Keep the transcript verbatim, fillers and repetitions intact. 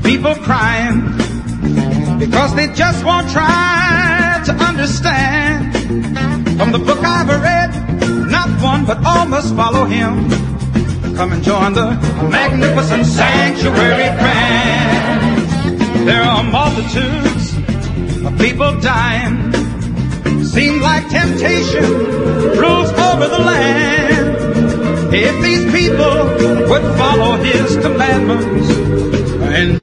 people crying because they just won't try to understand. From the book I've read, not one but all must follow him. Come and join the magnificent sanctuary band. There are multitudes of people dying. Seems like temptation rules over the land. If these people would follow his commandments and